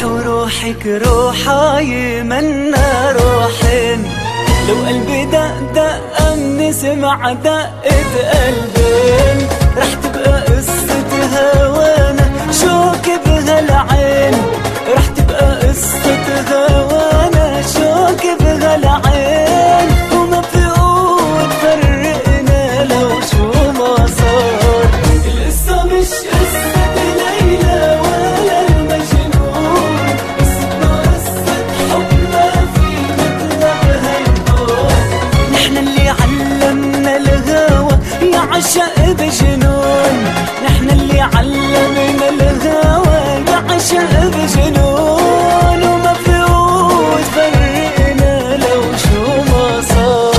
وروحك روحاي منا روحين، لو قلبي دق دق من سمع دقة قلبين، رح تبقى قصة هوانا شوك بهالعين، رح تبقى قصة هوانا شوك بهالعين، وما في قوة تفرقنا لو شو ما صار. القصة مش قصة ليلى ولا المجنون، قصتنا قصة حب ما في مثلها بهالكون، نحن اللي علمنا الهوى يعشق بجنون، نحن اللي علمنا الهوى يعشق بجنون، وما في قوة تفرقنا لو شو ما صار.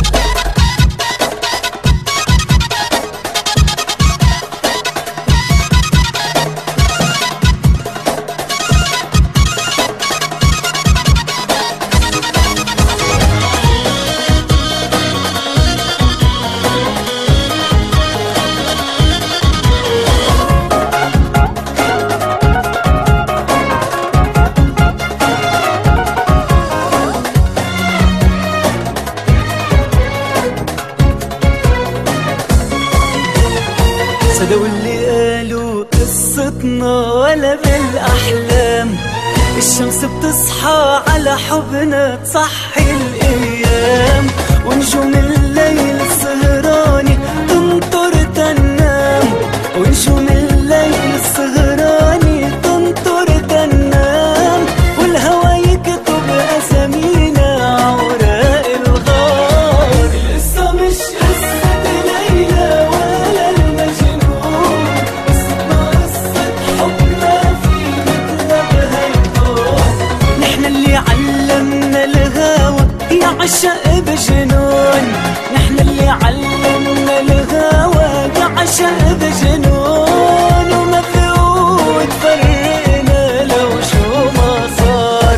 صدقوا اللي قالوا قصتنا ولا بالأحلام، الشمس بتصحى على حبنا تصحي الأيام، ونجوم الليل السهراني تنطر تنام، ونجوم الليل السهراني تنطر تنام، والهوى يكتب أسامينا عوراق الغار. القصة مش قصة ليلى ولا المجنون، قصتنا قصة حب ما في مثلها بهالكون، نحن اللي علمنا الهوى يعشق بجنون، نحن اللي علمنا الهوى يعشق بجنون، وما في قوة تفرقنا لو شو ما صار.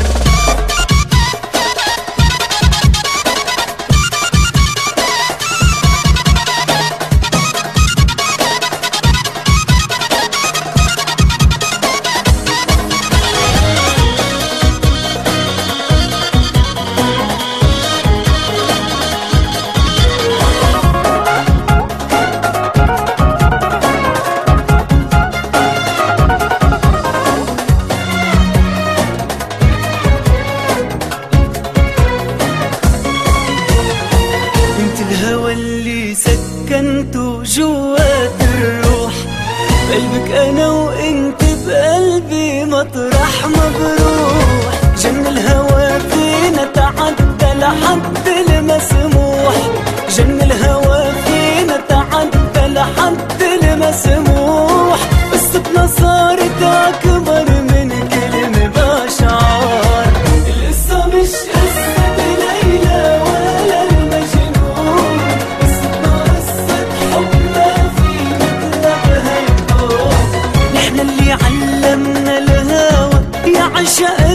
الهوى اللي سكنته جوات الروح، بقلبك انا وانت بقلبي مطرح ما بروح، جن الهوى فينا تعدى لحد المسموح، جن الهوى فينا تعدى لحد المسموح، قصتنا صارت اكبر من كلمة بأشعار. القصة مش قصة ليلى ولا المجنون، قصتنا قصة حب ما في مثلها بهالكون، نحن اللي علمنا الهوى يعشق